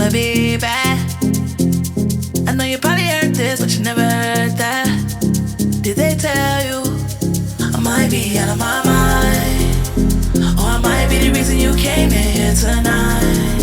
could be bad. I know you probably heard this, but you never heard that. Did they tell you I might be out of my mind? Or I might be the reason you came in here tonight.